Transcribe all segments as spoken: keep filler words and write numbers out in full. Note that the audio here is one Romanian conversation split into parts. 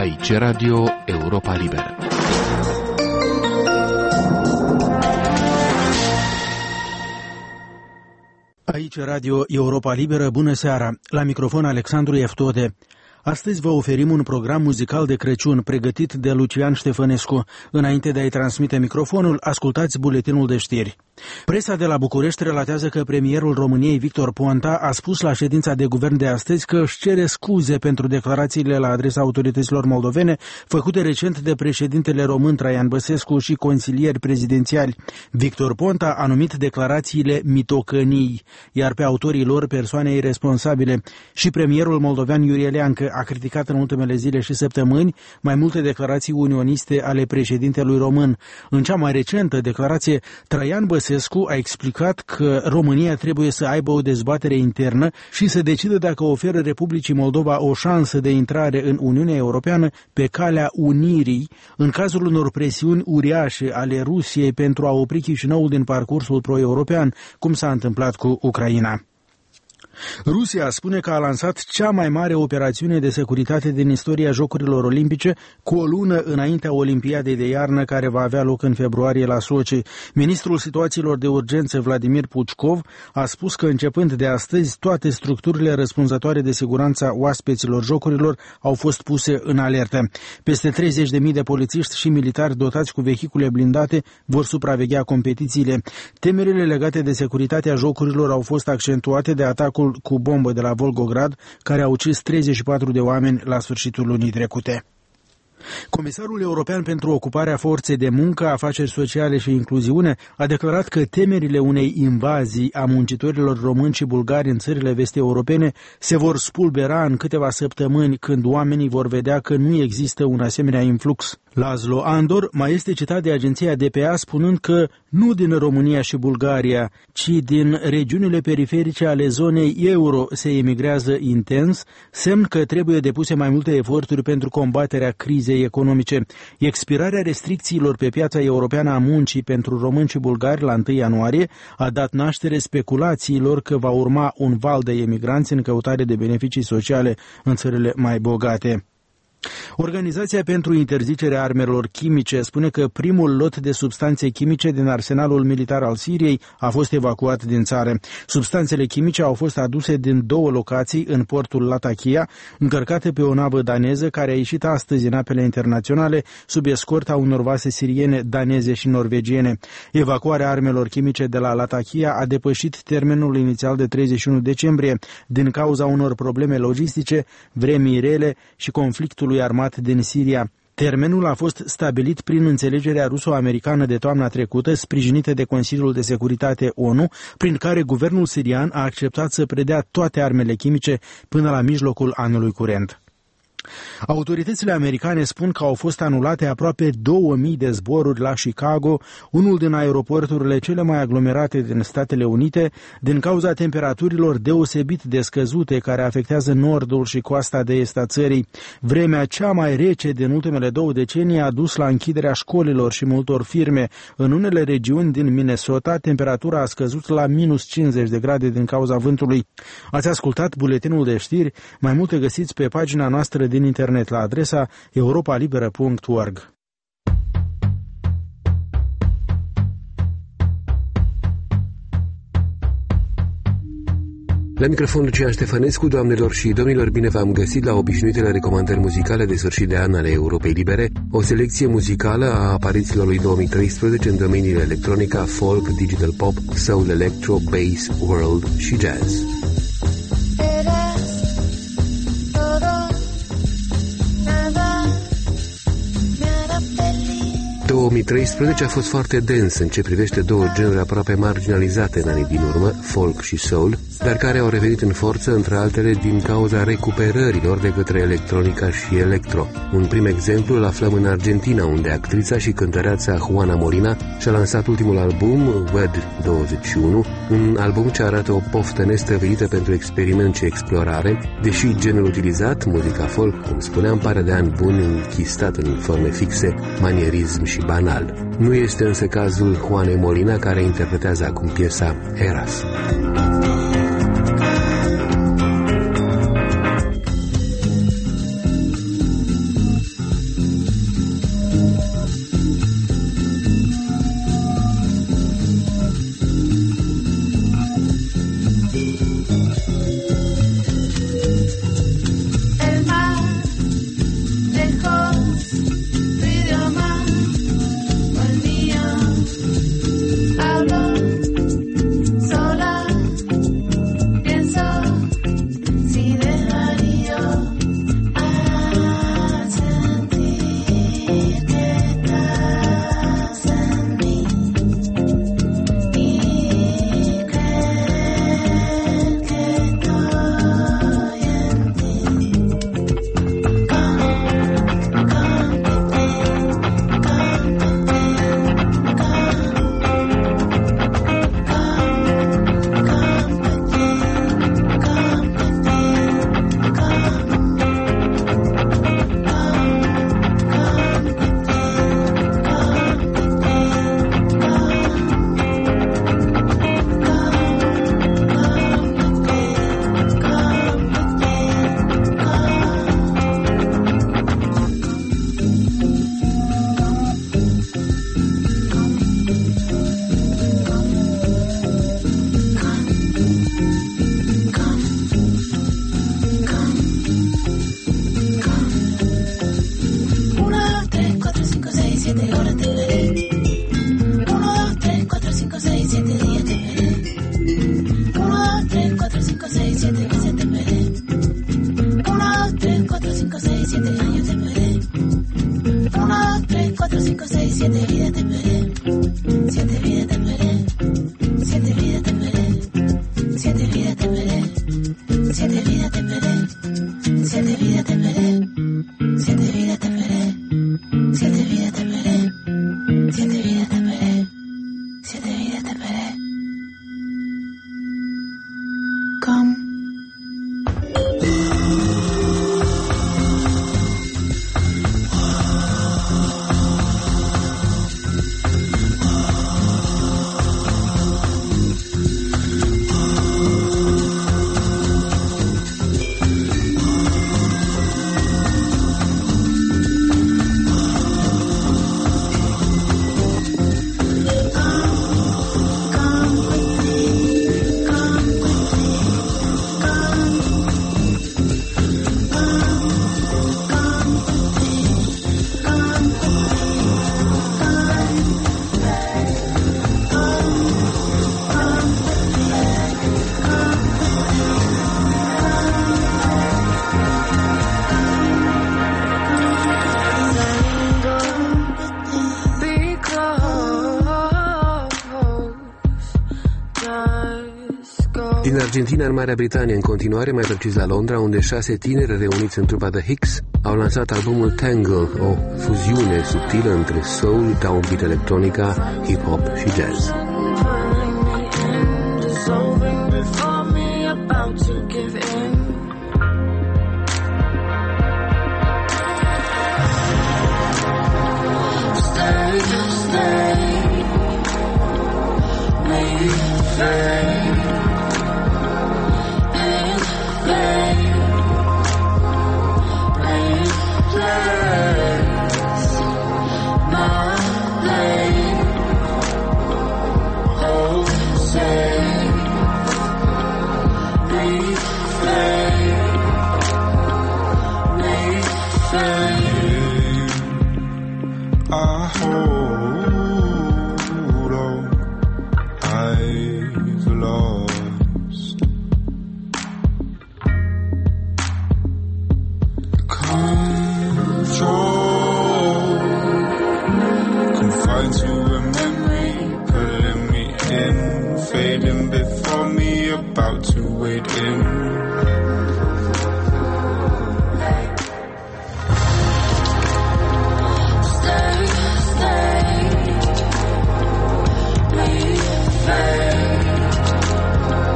Aici Radio Europa Liberă. Aici Radio Europa Liberă, bună seara! La microfon Alexandru Eftode. Astăzi vă oferim un program muzical de Crăciun pregătit de Lucian Ștefănescu. Înainte de a-i transmite microfonul, ascultați buletinul de știri. Presa de la București relatează că premierul României, Victor Ponta, a spus la ședința de guvern de astăzi că își cere scuze pentru declarațiile la adresa autorităților moldovene făcute recent de președintele român Traian Băsescu și consilieri prezidențiali. Victor Ponta a numit declarațiile mitocănii, iar pe autorii lor persoane irresponsabile. Și premierul moldovean Iurie Leancă a criticat în ultimele zile și săptămâni mai multe declarații unioniste ale președintelui român. În cea mai recentă declarație, Traian Băsescu a explicat că România trebuie să aibă o dezbatere internă și să decidă dacă oferă Republicii Moldova o șansă de intrare în Uniunea Europeană pe calea unirii, în cazul unor presiuni uriașe ale Rusiei pentru a opri Chișinăul din parcursul pro-european, cum s-a întâmplat cu Ucraina. Rusia spune că a lansat cea mai mare operațiune de securitate din istoria Jocurilor Olimpice cu o lună înaintea Olimpiadei de iarnă care va avea loc în februarie la Sochi. Ministrul situațiilor de urgență Vladimir Puchkov a spus că începând de astăzi toate structurile răspunzătoare de siguranța oaspeților Jocurilor au fost puse în alertă. Peste treizeci de mii de polițiști și militari dotați cu vehicule blindate vor supraveghea competițiile. Temerile legate de securitatea Jocurilor au fost accentuate de atacul cu bombă de la Volgograd, care a ucis treizeci și patru de oameni la sfârșitul lunii trecute. Comisarul European pentru Ocuparea Forței de Muncă, Afaceri Sociale și Incluziune a declarat că temerile unei invazii a muncitorilor români și bulgari în țările vest-europene se vor spulbera în câteva săptămâni, când oamenii vor vedea că nu există un asemenea influx. Laszlo Andor mai este citat de agenția D P A spunând că nu din România și Bulgaria, ci din regiunile periferice ale zonei euro se emigrează intens, semn că trebuie depuse mai multe eforturi pentru combaterea crizei economice. Expirarea restricțiilor pe piața europeană a muncii pentru români și bulgari la întâi ianuarie a dat naștere speculațiilor că va urma un val de emigranți în căutare de beneficii sociale în țările mai bogate. Organizația pentru interzicerea armelor chimice spune că primul lot de substanțe chimice din arsenalul militar al Siriei a fost evacuat din țară. Substanțele chimice au fost aduse din două locații în portul Latakia, încărcate pe o navă daneză care a ieșit astăzi în apele internaționale sub escorta unor vase siriene, daneze și norvegiene. Evacuarea armelor chimice de la Latakia a depășit termenul inițial de treizeci și unu decembrie din cauza unor probleme logistice, vremii rele și conflictul armat din Siria. Termenul a fost stabilit prin înțelegerea ruso-americană de toamna trecută, sprijinită de Consiliul de Securitate O N U, prin care guvernul sirian a acceptat să predea toate armele chimice până la mijlocul anului curent. Autoritățile americane spun că au fost anulate aproape două mii de zboruri la Chicago, unul din aeroporturile cele mai aglomerate din Statele Unite, din cauza temperaturilor deosebit de scăzute care afectează nordul și coasta de est a țării. Vremea cea mai rece din ultimele două decenii a dus la închiderea școlilor și multor firme. În unele regiuni din Minnesota, temperatura a scăzut la minus cincizeci de grade din cauza vântului. Ați ascultat buletinul de știri, mai multe găsiți pe pagina noastră din internet la adresa europa liberă punct org. La microfon Lucian Ștefănescu, doamnelor și domnilor, bine v-am găsit la obișnuitele recomandări muzicale de sfârșit de an ale Europei Libere, o selecție muzicală a aparițiilor lui două mii treisprezece în domeniile electronica, folk, digital pop, soul, electro, bass, world și jazz. două mii treisprezece a fost foarte dens în ce privește două genuri aproape marginalizate în anii din urmă, folk și soul, dar care au revenit în forță, între altele, din cauza recuperărilor de către electronica și electro. Un prim exemplu îl aflăm în Argentina, unde actrița și cântăreața Juana Molina și-a lansat ultimul album, Wed douăzeci și unu, un album ce arată o poftă nestăvilită pentru experiment și explorare, deși genul utilizat, muzica folk, cum spuneam, pare de ani buni închistat în forme fixe, manierism și banal. Nu este însă cazul Juanei Molina, care interpretează acum piesa Eras. siete años te esperé. Uno, dos, tres, cuatro, cinco, seis, siete vidas te esperé. Siete vidas te esperé. Siete vidas te esperé. Siete vidas te esperé. Siete vidas te esperé. Siete vidas te esperé. Siete vidas te esperé. Siete vidas te esperé. Siete vidas te esperé. Siete vidas te esperé. Come. Din Argentina în Marea Britanie, în continuare, mai precis la Londra, unde șase tineri reuniți în trupa The Hicks au lansat albumul Tangle, o fuziune subtilă între soul, downbeat electronica, hip-hop și jazz.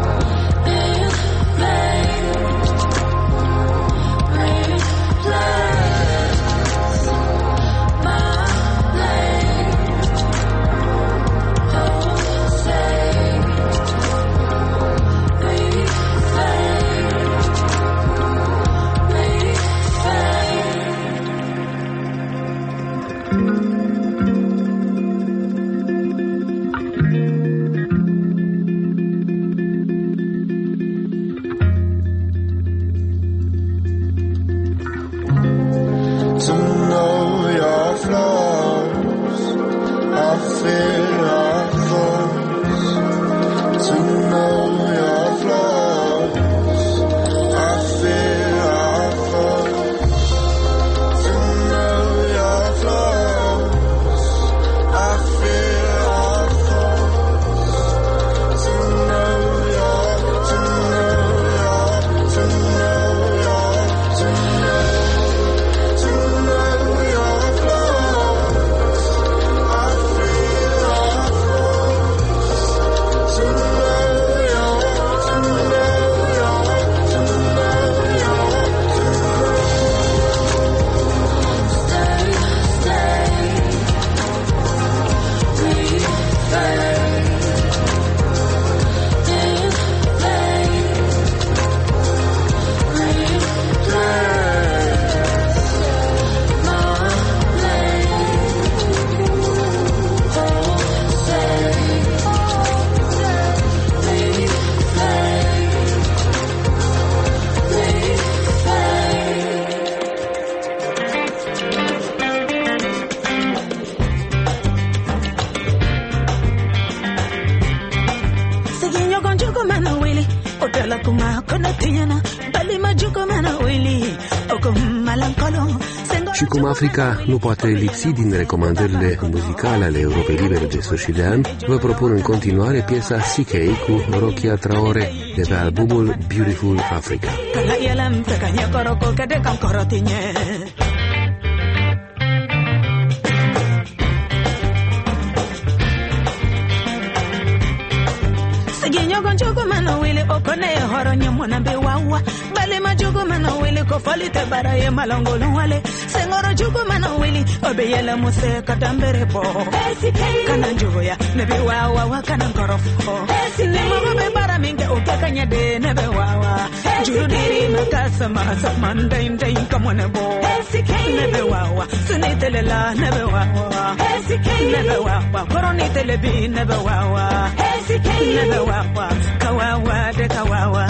Play. Și cum Africa nu poate lipsi din recomandările muzicale ale Europei Libere de sfârșit de an, vă propun în continuare piesa C K cu Rokia Traore de pe albumul Beautiful Africa. Ginyogon chugumana wili okone horonye mona bewawa bale majugumana wili ko falite baraye malongolo wale sengoro chugumana wili obeyela muse katambere po kana njuya ne bewawa wakana korofo ne mo be bara minge okakanya de ne bewawa jurudiri makasa masa mandai ndai kamone bo ne bewawa sunitelela ne bewawa ne bewawa koroni telebi ne bewawa ne bewawa kawawa de kawawa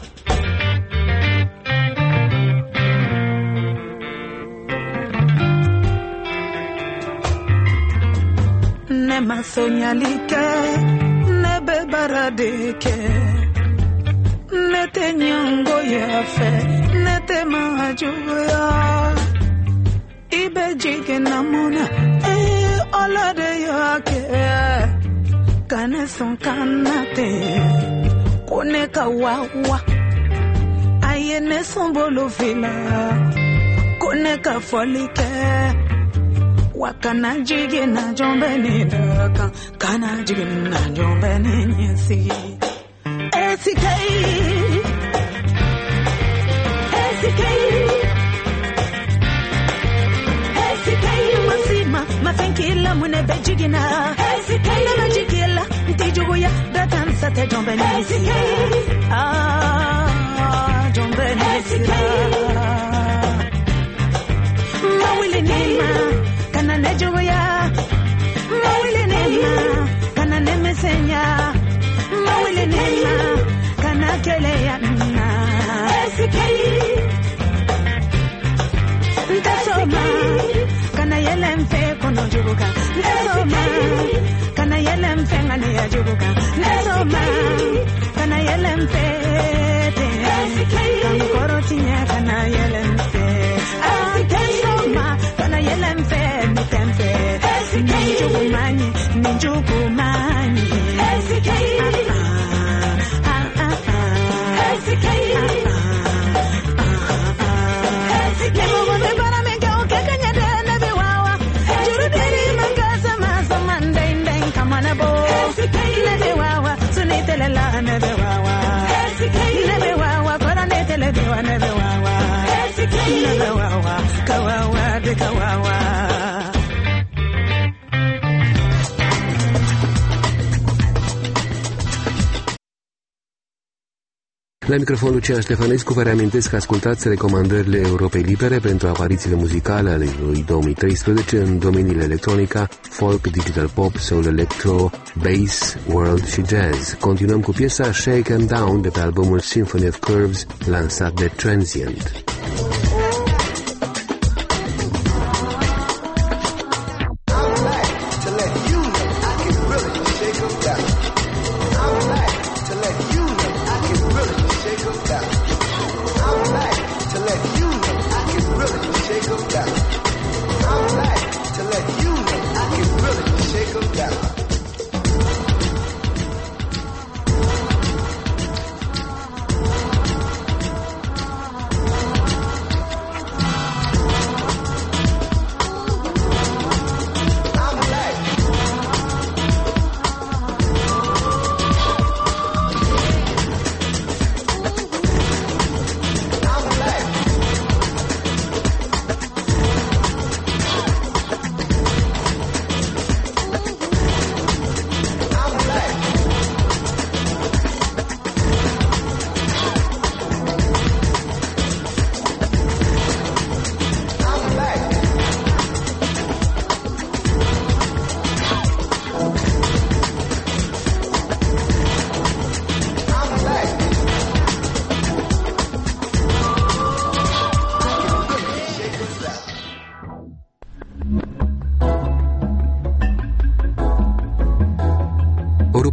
ne masonyalike ne bebaradeke ne te nyongo ya fe ne te majuya ibe jike namuna e ola de yake kana son kanate kone kawawa ayene son bolofila kone ka folike wakana jige na jombe ni daka kana jige na jombe ni nyesi S K S K S K masima mafinkila mune bejigina S K na majigila ntijuguya datansa te jombe ni nyesi ah jombe ni nyesi mawili nima kana nejuguya mawili nima kana nemesenya mawili nima kana keleya na S K ntasoma kana yelemfe kono juguka ntasoma kana yelemfe ngane ya juguka ntasoma kana yelemfe kana korotinya kana yelemfe ntasoma kana yelemfe nitemfe ninjugumanyi ninjugumanyi S K La microfon Lucian Ștefănescu, vă reamintesc că ascultați recomandările Europei Libere pentru aparițiile muzicale ale lui două mii treisprezece în domeniile electronica, folk, digital pop, soul electro, bass, world și jazz. Continuăm cu piesa Shake 'em Down de pe albumul Symphony of Curves, lansat de Transient. Oh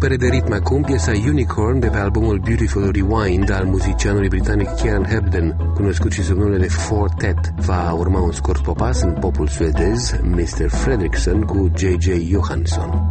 repere de ritm acum, piesa Unicorn de pe albumul Beautiful Rewind al muzicianului britanic Kieran Hebden, cunoscut și sub numele Four Tet. Va urma un scurt popas în popul suedez, mister Fredriksson cu J J Johansson.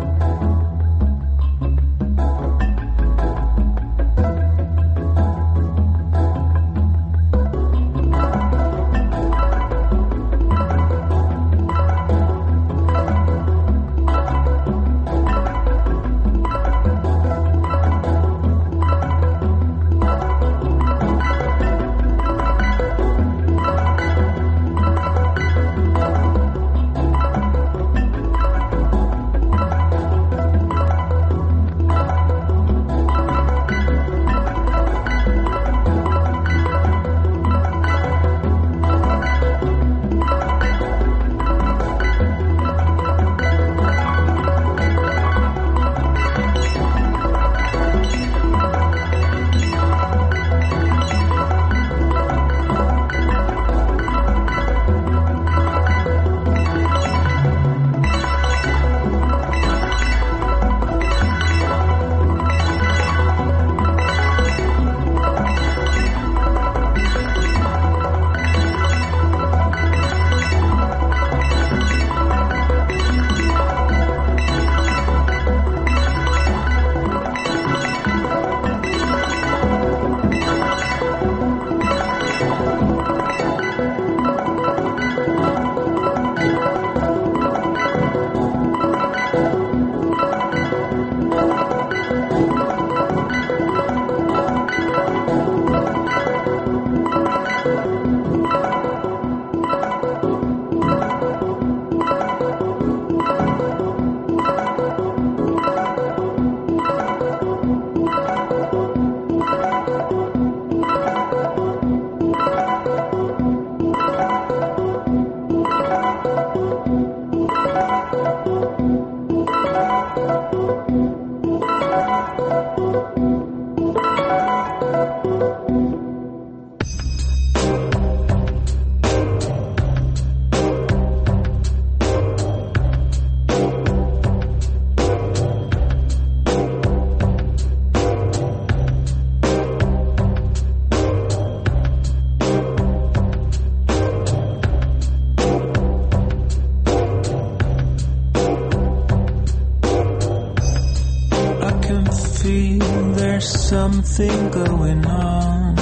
Something going on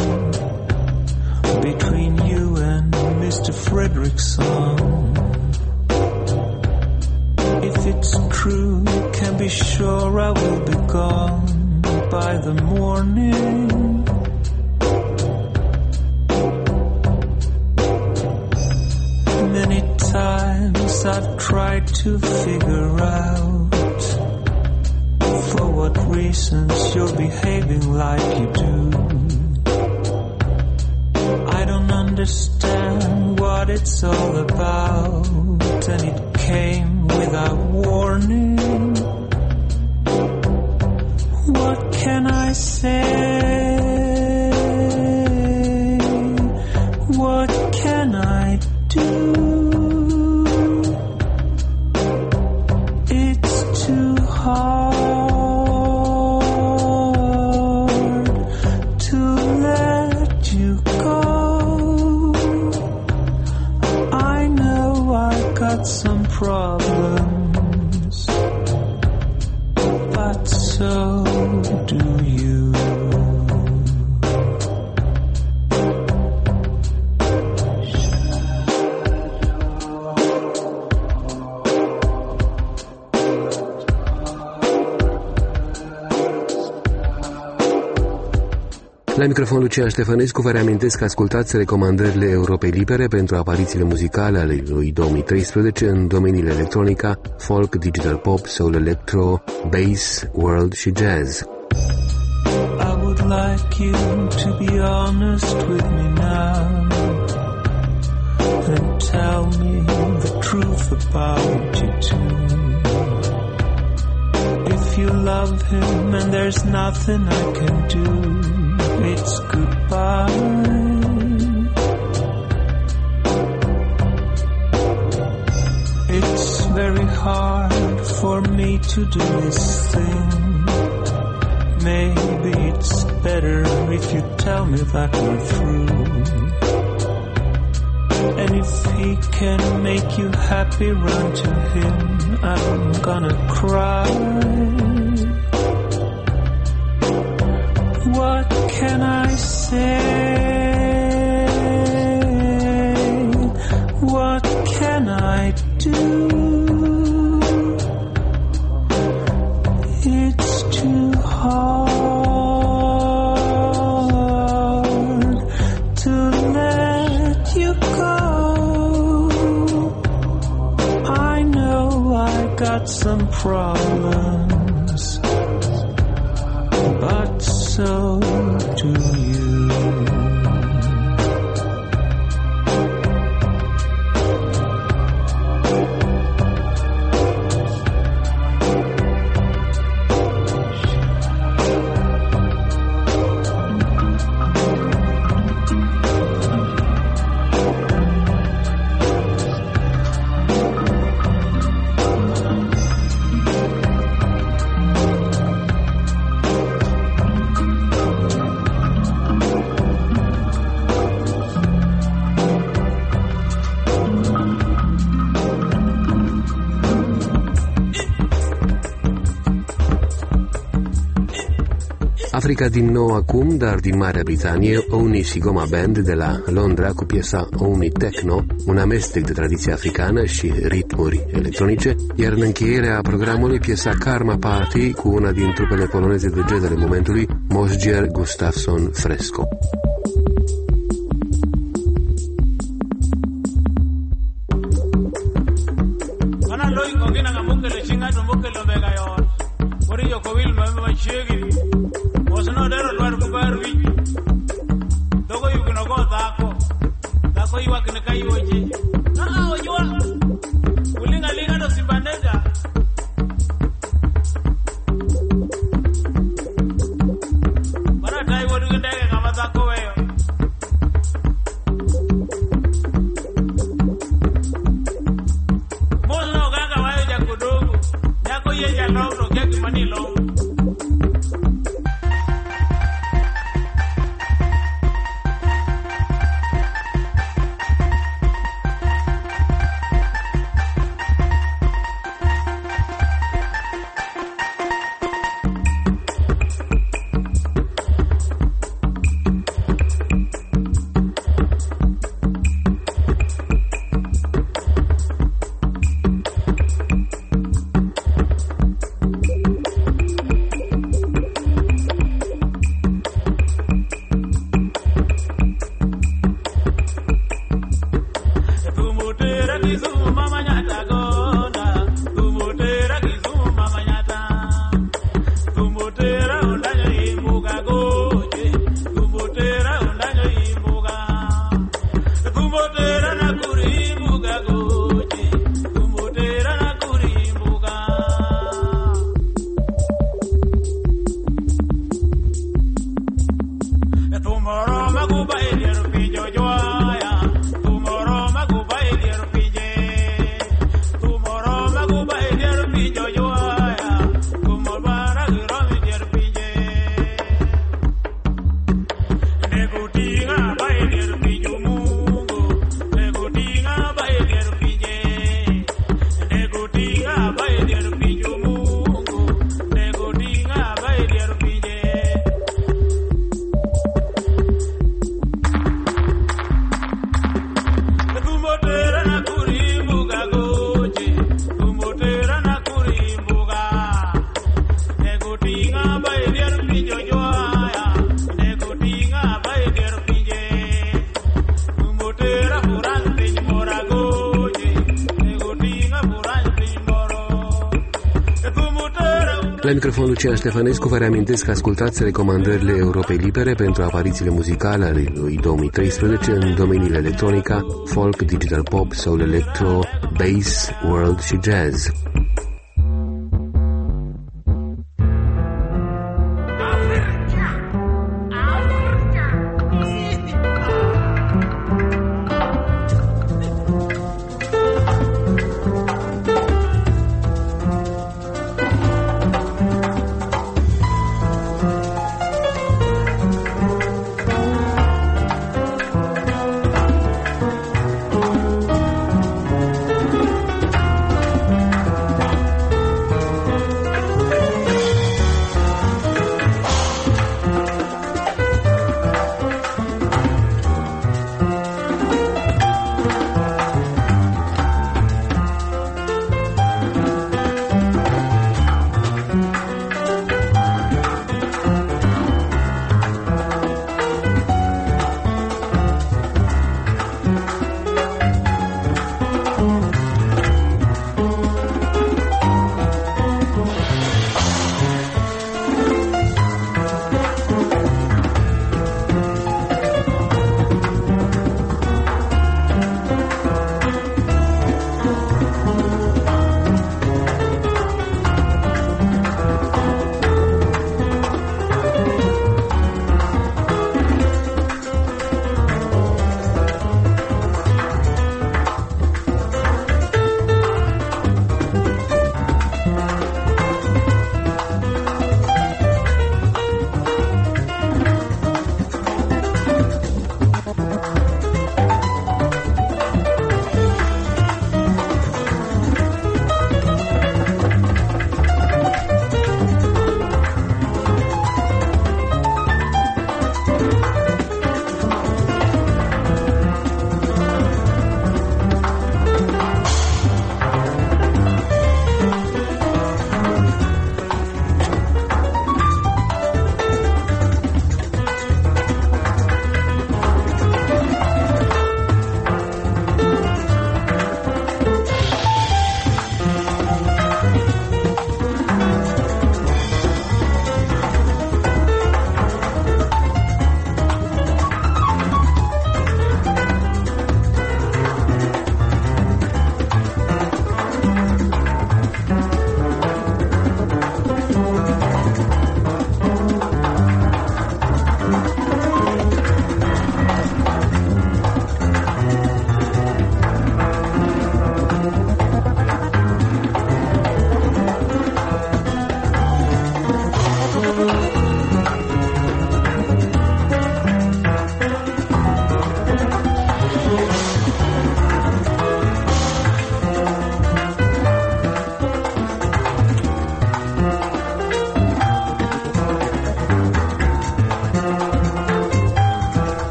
between you and mister Fredriksson. If it's true, you can be sure I will be gone by the morning. Many times I've tried to figure out for what reasons you're behaving like you do. I don't understand what it's all about, and it came without warning. What can I say? What can I do? It's too hard some problems, but so do you. La microfon Lucian Ștefănescu, vă reamintesc că ascultați recomandările Europei Libere pentru aparițiile muzicale ale lui două mii treisprezece în domeniile electronica, folk, digital pop, soul electro, bass, world și jazz. I would like you to be honest with me now and tell me the truth about you too. If you love him and there's nothing I can do, it's goodbye. It's very hard for me to do this thing maybe it's better if you tell me that we're through. And if he can make you happy, run to him. I'm gonna cry. What can I say? What can I do? It's too hard to let you go. I know I got some problems, but so do you. Africa din nou acum, dar din Marea Britanie, Oni Sigoma Band de la Londra cu piesa Oni Techno, un amestec de tradiție africană și ritmuri electronice, iar în încheierea programului piesa Karma Party cu una din trupele poloneze de jazz ale momentului, Mosgier Gustafsson Fresco. La microfon Lucian Ștefănescu vă reamintesc că ascultați recomandările Europei Libere pentru aparițiile muzicale ale lui două mii treisprezece în domeniile electronica, folk, digital pop, soul electro, bass, world și jazz.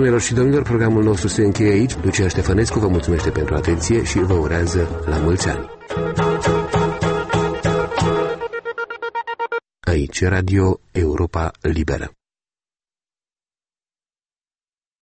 Doamnelor și domnilor, programul nostru se încheie aici. Lucian Ștefănescu vă mulțumește pentru atenție și vă urează la mulți ani. Aici Radio Europa Liberă.